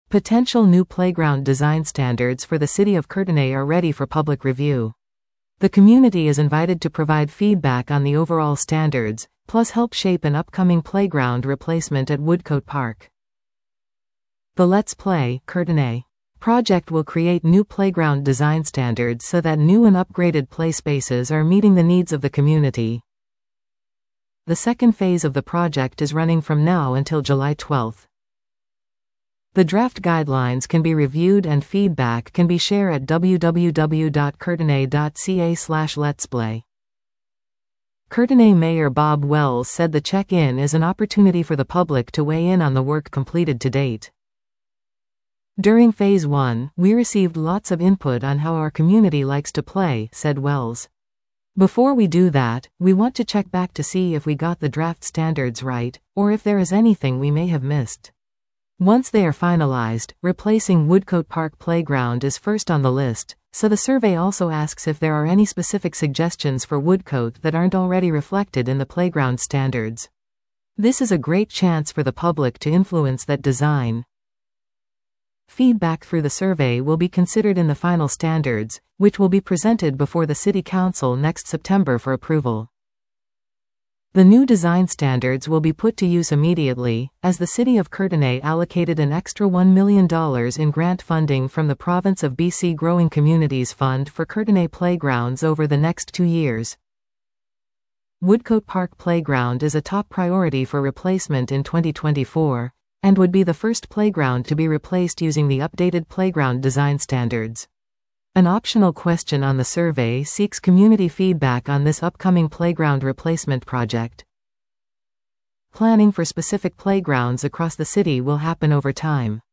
Potential new playground design standards for the City of Courtenay are ready for public review. The community is invited to provide feedback on the overall standards, plus help shape an upcoming playground replacement at Woodcote Park. The Let's Play Courtenay project will create new playground design standards so that new and upgraded play spaces are meeting the needs of the community. The second phase of the project is running from now until July 12. The draft guidelines can be reviewed and feedback can be shared at www.courtenay.ca/letsplay. Courtenay Mayor Bob Wells said the check-in is an opportunity for the public to weigh in on the work completed to date. During Phase 1, we received lots of input on how our community likes to play, said Wells. Before we do that, we want to check back to see if we got the draft standards right, or if there is anything we may have missed. Once they are finalized, replacing Woodcote Park Playground is first on the list, so the survey also asks if there are any specific suggestions for Woodcote that aren't already reflected in the playground standards. This is a great chance for the public to influence that design. Feedback through the survey will be considered in the final standards, which will be presented before the City Council next September for approval. The new design standards will be put to use immediately, as the City of Courtenay allocated an extra $1 million in grant funding from the Province of BC Growing Communities Fund for Courtenay playgrounds over the next 2 years. Woodcote Park Playground is a top priority for replacement in 2024, and would be the first playground to be replaced using the updated playground design standards. An optional question on the survey seeks community feedback on this upcoming playground replacement project. Planning for specific playgrounds across the city will happen over time.